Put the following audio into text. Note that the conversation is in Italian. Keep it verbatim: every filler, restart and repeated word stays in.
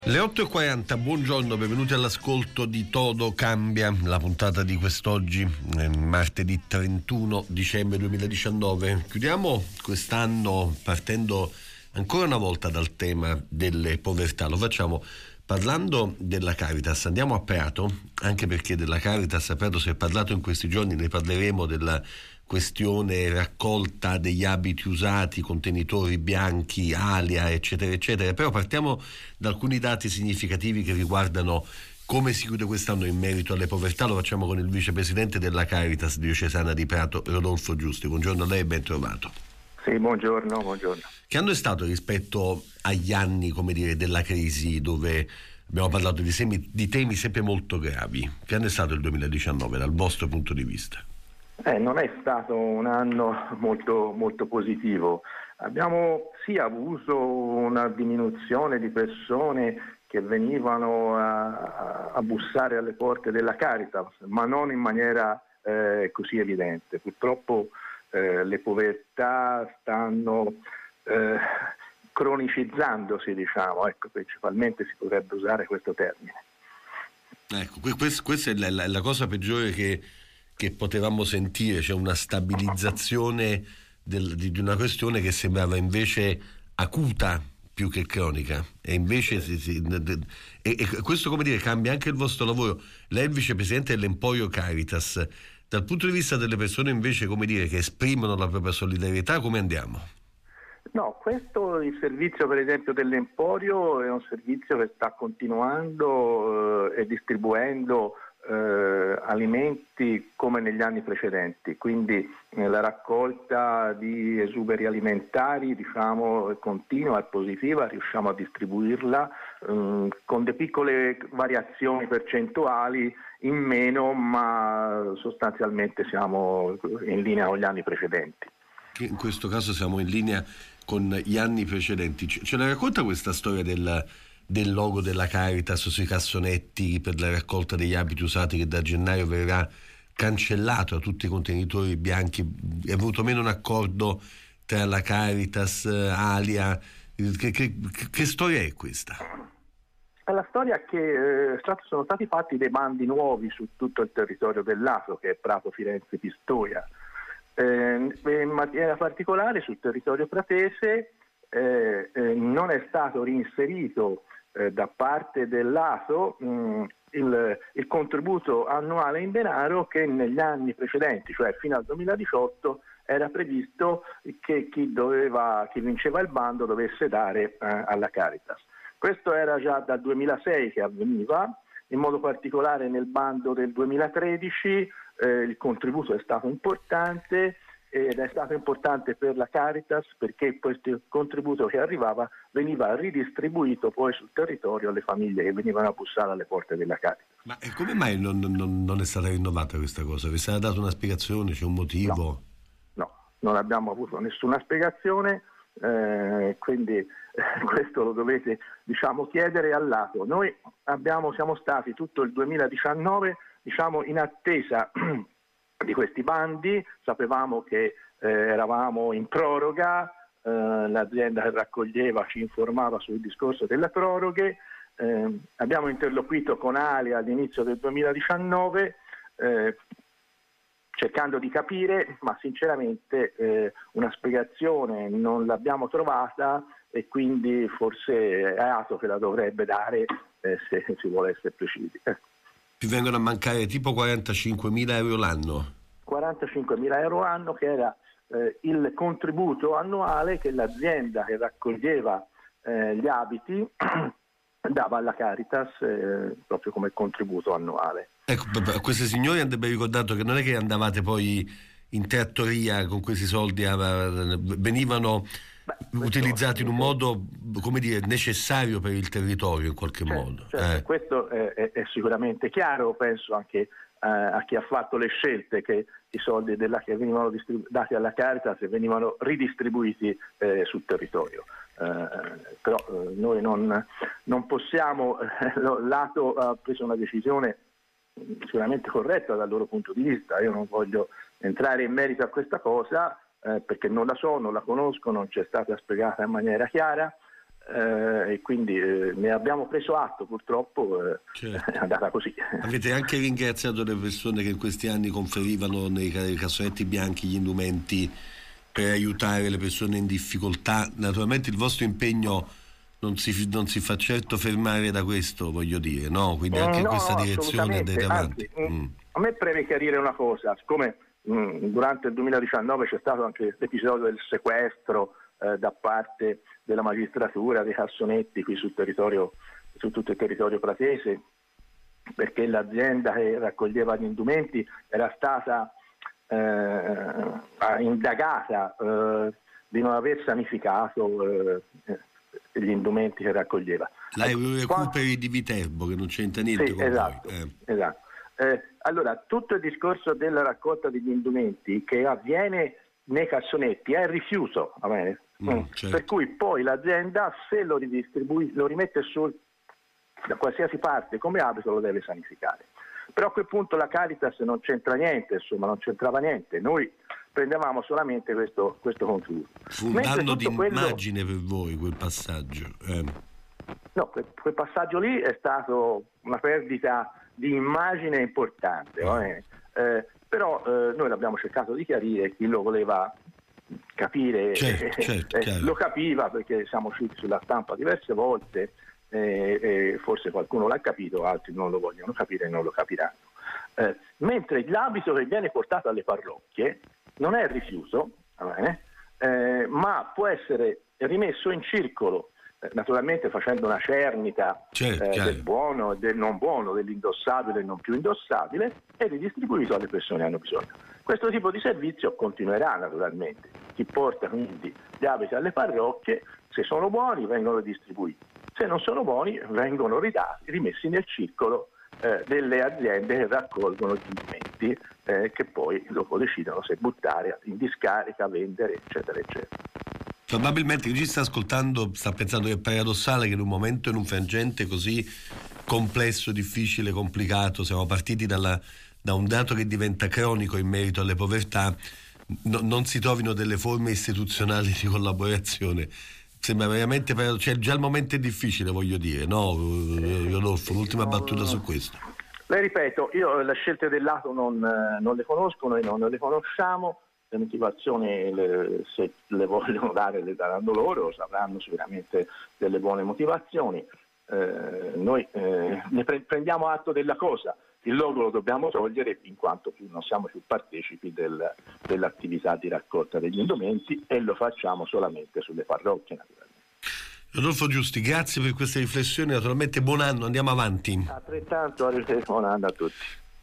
Le otto e quaranta, buongiorno, benvenuti all'ascolto di Todo Cambia, la puntata di quest'oggi, eh, martedì trentuno dicembre duemiladiciannove. Chiudiamo quest'anno partendo ancora una volta dal tema delle povertà. Lo facciamo parlando della Caritas. Andiamo a Prato, anche perché della Caritas a Prato si è parlato in questi giorni, ne parleremo della questione raccolta degli abiti usati, contenitori bianchi, alia, eccetera, eccetera. Però partiamo da alcuni dati significativi che riguardano come si chiude quest'anno in merito alle povertà. Lo facciamo con il vicepresidente della Caritas diocesana di Prato, Rodolfo Giusti. Buongiorno a lei e ben trovato. Sì, buongiorno, buongiorno. Che anno è stato rispetto agli anni, come dire, della crisi, dove abbiamo parlato di, semi, di temi sempre molto gravi? Che anno è stato il duemiladiciannove dal vostro punto di vista? Eh, non è stato un anno molto, molto positivo. Abbiamo sì avuto una diminuzione di persone che venivano a, a bussare alle porte della Caritas, ma non in maniera eh, così evidente. Purtroppo eh, le povertà stanno eh, cronicizzandosi, diciamo, ecco, principalmente si potrebbe usare questo termine. Ecco, questa, questa è la, la, la cosa peggiore che che potevamo sentire, c'è cioè una stabilizzazione del, di, di una questione che sembrava invece acuta più che cronica, e invece si, si, e, e questo, come dire, cambia anche il vostro lavoro. Lei è il vicepresidente dell'Emporio Caritas. Dal punto di vista delle persone invece, come dire, che esprimono la propria solidarietà, come andiamo? No, questo, il servizio per esempio dell'Emporio è un servizio che sta continuando eh, e distribuendo Eh, alimenti come negli anni precedenti, quindi eh, la raccolta di esuberi alimentari, diciamo, continua, è positiva, riusciamo a distribuirla eh, con delle piccole variazioni percentuali in meno, ma sostanzialmente siamo in linea con gli anni precedenti. In questo caso siamo in linea con gli anni precedenti. Ce la racconta questa storia del del logo della Caritas sui cassonetti per la raccolta degli abiti usati, che da gennaio verrà cancellato da tutti i contenitori bianchi? È venuto meno un accordo tra la Caritas, Alia? Che, che, che storia è questa? La storia è che eh, sono stati fatti dei bandi nuovi su tutto il territorio dell'A S O, che è Prato, Firenze, Pistoia. Eh, in maniera particolare sul territorio pratese eh, eh, non è stato reinserito Eh, da parte dell'A S O mh, il, il contributo annuale in denaro che negli anni precedenti, cioè fino al duemiladiciotto, era previsto che chi doveva, chi vinceva il bando dovesse dare eh, alla Caritas. Questo era già dal duemilasei che avveniva, in modo particolare nel bando del duemilatredici eh, il contributo è stato importante, ed è stato importante per la Caritas perché questo contributo che arrivava veniva ridistribuito poi sul territorio alle famiglie che venivano a bussare alle porte della Caritas. Ma come mai non, non, non è stata rinnovata questa cosa? Vi è stata data una spiegazione? C'è un motivo? No, no, non abbiamo avuto nessuna spiegazione, eh, quindi eh, questo lo dovete, diciamo, chiedere al lato. Noi abbiamo, siamo stati tutto il duemiladiciannove, diciamo, in attesa di questi bandi, sapevamo che eh, eravamo in proroga, eh, l'azienda che raccoglieva ci informava sul discorso delle proroghe, eh, abbiamo interloquito con Alia all'inizio del duemiladiciannove eh, cercando di capire, ma sinceramente eh, una spiegazione non l'abbiamo trovata, e quindi forse è A S O che la dovrebbe dare eh, se si vuole essere precisi. Vi vengono a mancare tipo quarantacinquemila euro l'anno? quarantacinquemila euro l'anno, che era eh, il contributo annuale che l'azienda che raccoglieva eh, gli abiti dava alla Caritas eh, proprio come contributo annuale. Ecco, a questi signori andrebbe ricordato che non è che andavate poi in trattoria con questi soldi, a, venivano Beh, utilizzati in un modo, come dire, necessario per il territorio in qualche certo, modo. Certo. Eh. Questo è, è, è sicuramente chiaro, penso anche eh, a chi ha fatto le scelte, che i soldi della, che venivano distribu- dati alla Caritas venivano ridistribuiti eh, sul territorio. Eh, però eh, noi non, non possiamo, eh, l'A S O ha preso una decisione sicuramente corretta dal loro punto di vista. Io non voglio entrare in merito a questa cosa eh, perché non la so, non la conosco, non c'è stata spiegata in maniera chiara, eh, e quindi eh, ne abbiamo preso atto, purtroppo eh, certo. È andata così. Avete anche ringraziato le persone che in questi anni conferivano nei cassonetti bianchi gli indumenti per aiutare le persone in difficoltà. Naturalmente il vostro impegno non si, non si fa certo fermare da questo, voglio dire, no? Quindi anche no, in questa no, direzione andate avanti. Anzi, mm. A me preme chiarire una cosa, siccome mh, durante il duemiladiciannove c'è stato anche l'episodio del sequestro eh, da parte della magistratura dei cassonetti qui sul territorio, su tutto il territorio pratese, perché l'azienda che raccoglieva gli indumenti era stata eh, indagata eh, di non aver sanificato eh, gli indumenti che raccoglieva. L'Eurorecuperi di Viterbo, che non c'entra niente sì, con esatto, voi. Eh. Esatto. Eh, allora, tutto il discorso della raccolta degli indumenti che avviene nei cassonetti è il rifiuto, va bene? Mm, mm. certo. Per cui poi l'azienda, se lo ridistribuisce, lo rimette su da qualsiasi parte come abito, lo deve sanificare. Però a quel punto la Caritas non c'entra niente, insomma, non c'entrava niente. Noi prendevamo solamente questo, questo contributo. Fu un danno di immagine quello... per voi quel passaggio. Eh. No, quel, quel passaggio lì è stato una perdita di immagine importante, oh. eh? Eh, però eh, noi l'abbiamo cercato di chiarire, chi lo voleva capire certo, eh, certo, eh, lo capiva, perché siamo usciti sulla stampa diverse volte, eh, eh, forse qualcuno l'ha capito, altri non lo vogliono capire e non lo capiranno. Eh, mentre l'abito che viene portato alle parrocchie non è rifiuto, eh, eh, ma può essere rimesso in circolo, naturalmente facendo una cernita certo, eh, certo. del buono e del non buono, dell'indossabile e non più indossabile, e ridistribuito alle persone che hanno bisogno. Questo tipo di servizio continuerà naturalmente. Chi porta quindi gli abiti alle parrocchie, se sono buoni vengono distribuiti, se non sono buoni vengono ridati, rimessi nel circolo eh, delle aziende che raccolgono gli indumenti eh, che poi dopo decidono se buttare in discarica, vendere, eccetera, eccetera. Probabilmente chi ci sta ascoltando sta pensando che è paradossale che in un momento, in un frangente così complesso, difficile, complicato, siamo partiti dalla, da un dato che diventa cronico in merito alle povertà, no, non si trovino delle forme istituzionali di collaborazione. Sembra veramente paradossale, cioè già il momento è difficile, voglio dire, no Rodolfo? L'ultima battuta su questo. Le ripeto, io le scelte del lato non, non le conosco, noi non le conosciamo. Le motivazioni, le, se le vogliono dare, le daranno loro, sapranno sicuramente delle buone motivazioni. Eh, noi eh, ne pre- prendiamo atto della cosa, il logo lo dobbiamo togliere in quanto più non siamo più partecipi del, dell'attività di raccolta degli indumenti, e lo facciamo solamente sulle parrocchie, naturalmente. Rodolfo Giusti, grazie per queste riflessioni, naturalmente buon anno, andiamo avanti. Altrettanto, buon anno a tutti.